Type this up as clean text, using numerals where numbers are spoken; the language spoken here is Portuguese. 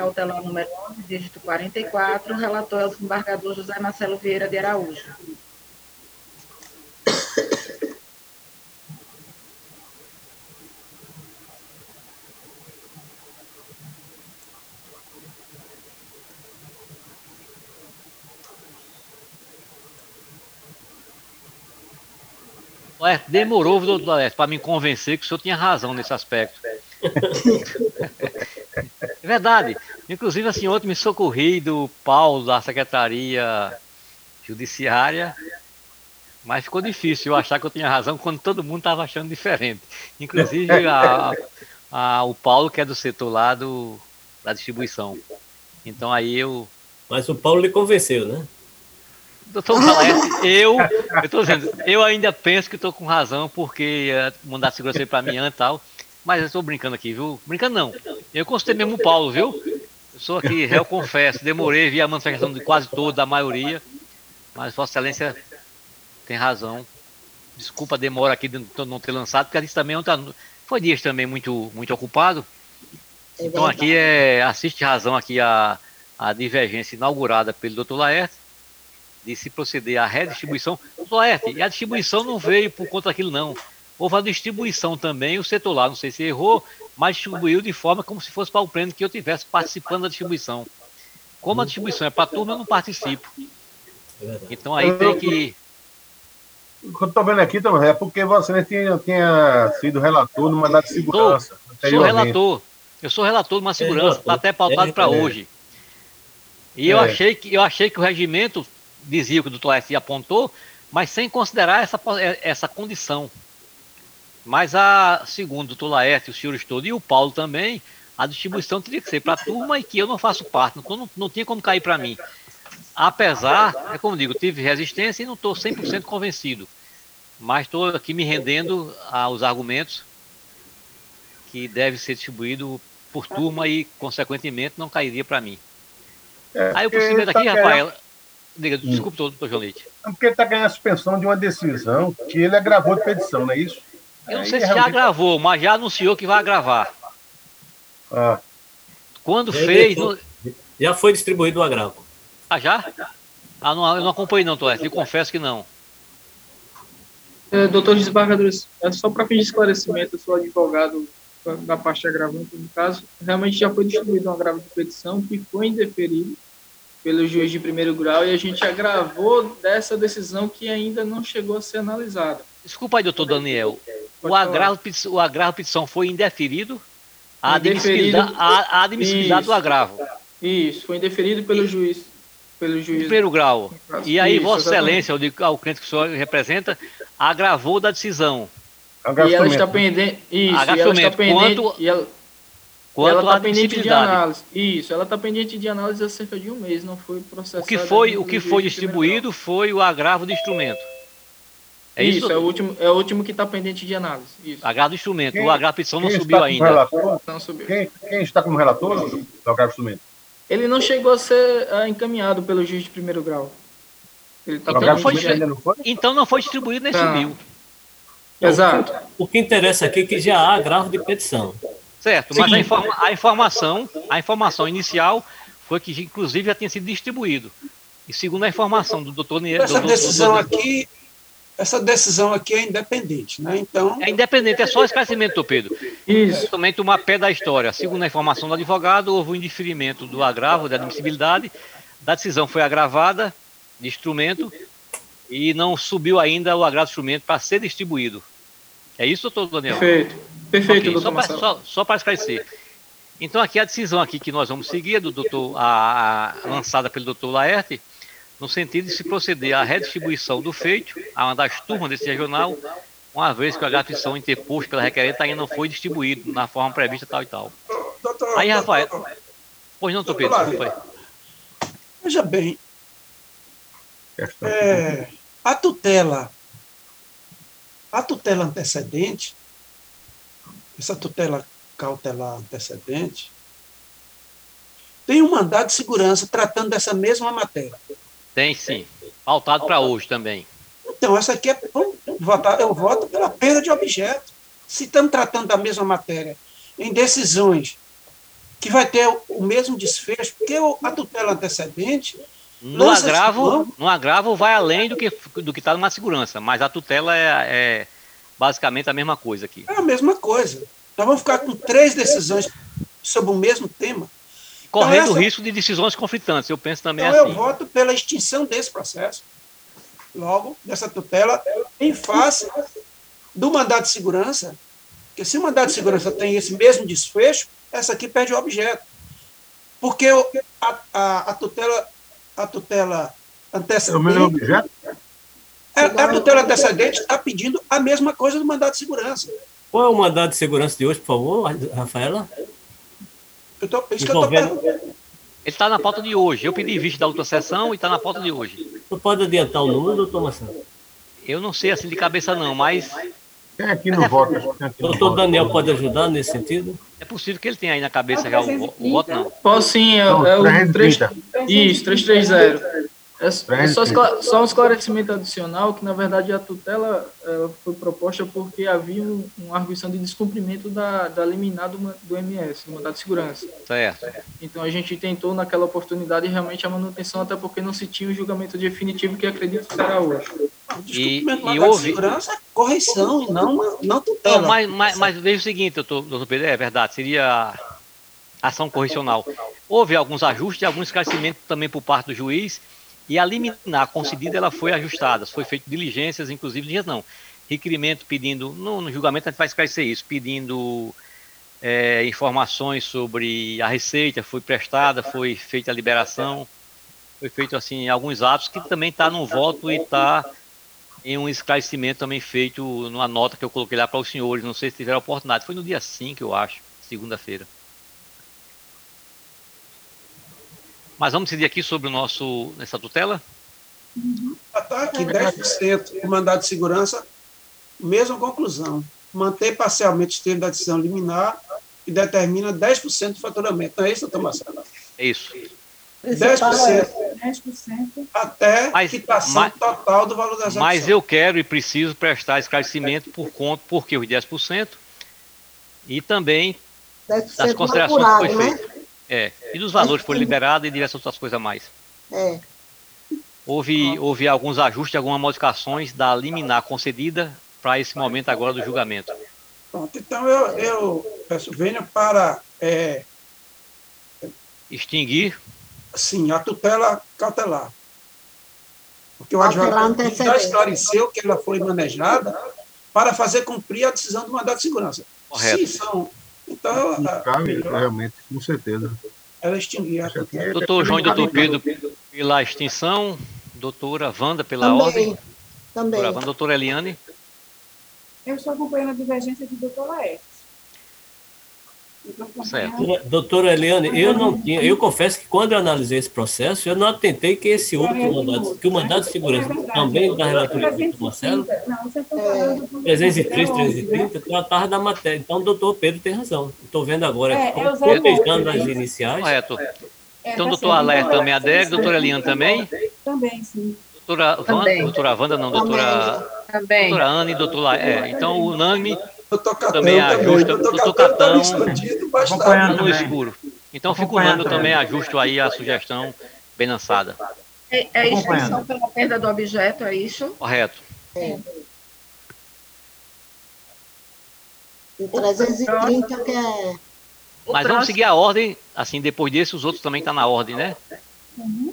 cautelar número 11, dígito 44, relator é o desembargador José Marcelo Vieira de Araújo. Demorou, doutor Laerte, para me convencer que o senhor tinha razão nesse aspecto. É verdade. Inclusive, assim, ontem me socorri do Paulo da Secretaria Judiciária, mas ficou difícil eu achar que eu tinha razão quando todo mundo estava achando diferente. Inclusive o Paulo, que é do setor lá da distribuição. Então aí Mas o Paulo lhe convenceu, né? Doutor Laerte, eu estou dizendo, eu ainda penso que estou com razão, porque mandar a segurança para mim antes e tal, mas eu estou brincando aqui, viu? Brincando não. Eu consultei mesmo o Paulo, viu? Eu sou aqui, réu confesso, demorei, vi a manifestação de quase toda, da maioria, mas Vossa Excelência tem razão. Desculpa a demora aqui de não ter lançado, porque a gente também foi dias também muito ocupado. Então aqui assiste razão aqui a divergência inaugurada pelo doutor Laerte, de se proceder à redistribuição. Laerte, e a distribuição não veio por conta daquilo, não. Houve a distribuição também, o setor lá, não sei se errou, mas distribuiu de forma como se fosse para o prêmio que eu estivesse participando da distribuição. Como a distribuição é para a turma, eu não participo. Então aí tem que... O que eu estou vendo aqui, é porque você tinha sido relator no mandato de segurança. Sou relator. Eu sou relator de uma segurança, está até pautado para hoje. E eu achei que o regimento dizia o que o doutor Laerte apontou, mas sem considerar essa condição. Mas segundo o doutor Laerte, os senhores todos, e o Paulo também, a distribuição teria que ser para a turma e que eu não faço parte, não tinha como cair para mim. Apesar, como digo, tive resistência e não estou 100% convencido, mas estou aqui me rendendo aos argumentos que deve ser distribuído por turma e, consequentemente, não cairia para mim. Aí o procedimento aqui, Rafael... Desculpe, doutor João Leite. Porque ele está ganhando a suspensão de uma decisão que ele agravou de petição, não é isso? Eu não sei se já agravou, mas já anunciou que vai agravar. Quando fez... Já foi distribuído o agravo. Ah, já? Eu não acompanhei não, Toé. Eu confesso que não. Doutor desembargador, só para fim de esclarecimento, eu sou advogado da parte agravante, no caso, realmente já foi distribuído um agravo de petição que foi indeferido pelo juiz de primeiro grau e a gente agravou dessa decisão que ainda não chegou a ser analisada. Desculpa aí, doutor Daniel. O agravo de petição foi indeferido? A admissibilidade do agravo. Isso, foi indeferido pelo juiz. De primeiro grau. E aí, isso, Vossa Excelência, ao cliente que o senhor representa, agravou da decisão. E ela está pendente. Isso, ela está pendente de análise. Isso, ela está pendente de análise há cerca de um mês, não foi processada. O que foi distribuído foi o agravo de instrumento. Isso, é o último que está pendente de análise. Isso. Agravo de instrumento. O agravo de petição não subiu ainda. Não subiu. Quem está como relator do agravo de instrumento? Ele não chegou a ser encaminhado pelo juiz de primeiro grau. Então não foi distribuído nem subiu. Exato. O que interessa aqui é que já há agravo de petição. Certo, mas a informação inicial foi que, inclusive, já tinha sido distribuído. E segundo a informação do doutor Niel... Essa decisão aqui é independente, né? Então... É independente, é só esclarecimento, doutor Pedro. Isso. Somente uma pé da história. Segundo a informação do advogado, houve um indeferimento do agravo, da admissibilidade. Da decisão foi agravada de instrumento e não subiu ainda o agravo de instrumento para ser distribuído. É isso, doutor Daniel? Perfeito, okay, doutor só para esclarecer. Então, aqui a decisão aqui que nós vamos seguir, lançada pelo doutor Laerte, no sentido de se proceder à redistribuição do feito a uma das turmas desse regional, uma vez que a gratificação interposto pela requerente ainda não foi distribuído na forma prevista tal e tal. Aí, Rafael... Pois não, doutor Pedro, desculpa aí. Veja bem, a tutela antecedente, essa tutela cautelar antecedente, tem um mandado de segurança tratando dessa mesma matéria. Tem sim, pautado para hoje também. Então, essa aqui eu voto pela perda de objeto. Se estamos tratando da mesma matéria em decisões que vai ter o mesmo desfecho, porque a tutela antecedente No lança-se mão. agravo vai além do que está numa segurança, mas a tutela é basicamente a mesma coisa aqui. É a mesma coisa. Nós vamos ficar com 3 decisões sobre o mesmo tema. Correndo o essa- risco de decisões conflitantes, eu penso também Então, eu assim. voto pela extinção desse processo, logo, dessa tutela, em face do mandado de segurança, porque se o mandado de segurança tem esse mesmo desfecho, essa aqui perde o objeto. Porque a tutela É o mesmo antecedente, objeto? a tutela antecedente está pedindo a mesma coisa do mandado de segurança. Qual é o mandado de segurança de hoje, por favor, Rafaela? Isso que eu estou Envolvendo. perguntando. Ele está na pauta de hoje. Eu pedi vista da outra sessão e está na pauta de hoje. Tu pode adiantar o número, doutor Marcelo? Eu não sei assim de cabeça não, mas Quem aqui não vota? Quem aqui não Doutor vota? Daniel pode ajudar nesse sentido? é possível que ele tenha aí na cabeça já o voto, não. Posso sim, é o 330. Isso, 330. É só 330. só um esclarecimento adicional, que na verdade a tutela foi proposta porque havia uma arguição de descumprimento da liminar do MS, do mandado de segurança. Certo. Então a gente tentou naquela oportunidade realmente a manutenção, até porque não se tinha o julgamento definitivo que acredito que será hoje. O descumprimento do E mandado houve- de segurança é correção e não Não, tutela. mas veja o seguinte, doutor Pedro, é verdade, seria ação correcional. Houve alguns ajustes e algum esclarecimento também por parte do juiz, e a liminar concedida ela foi ajustada, foi feito diligências, inclusive dias não, requerimento pedindo, no julgamento a gente vai esclarecer isso, pedindo informações sobre a receita, foi prestada, foi feita a liberação, foi feito assim alguns atos que também está no voto e está em um esclarecimento também feito numa nota que eu coloquei lá para os senhores, não sei se tiveram a oportunidade, foi no dia 5, eu acho, segunda-feira. Mas vamos decidir aqui sobre nessa tutela? Está aqui 10% do mandado de segurança, mesma conclusão. Mantém parcialmente o esteio da decisão liminar e determina 10% do faturamento. Não é isso, doutor Marcelo? É isso. 10% 10%. até Mas- quitação mas- total do valor da execução. Mas eu quero e preciso prestar esclarecimento porque os 10% e também 10% das não considerações apurado, que foi né? feito. E dos valores que foram liberados e diversas outras coisas a mais. É. Houve alguns ajustes, algumas modificações da liminar concedida para esse momento agora do julgamento. Pronto, então eu peço venha para Extinguir, sim, a tutela cautelar. Porque o Cautelar advogado já antecedente. esclareceu que ela foi manejada para fazer cumprir a decisão do mandado de segurança. Correto. Se são, então, Cabe, realmente, com certeza. ela extinguir a Isso aqui tutela. doutor João e doutor Pedro pela extinção, doutora Wanda pela ordem, Também. doutora Wanda, doutora Eliane. Eu estou acompanhando a divergência do doutor Laerte. Certo. Doutora Eliane, eu confesso que quando eu analisei esse processo, eu não atentei que esse outro mandado, que o mandado de segurança também da relatoria do doutor Marcelo, 303, 330, tratava da matéria. Então, o doutor Pedro tem razão. Estou vendo agora, cotejando as iniciais. Correto. Então, doutor Aler também adere, doutora Eliane também, Também, sim. doutora Wanda não, doutora Ana e doutora então o unânime Doutor Catão também ajusta, doutor Catão escondido, tá bastante. no escuro. Então fica unânime também, ajusto aí a sugestão bem lançada. É extinção pela perda do objeto, é isso? Correto. O 330 que é... Mas vamos seguir a ordem, assim, depois desse os outros também estão na ordem, né?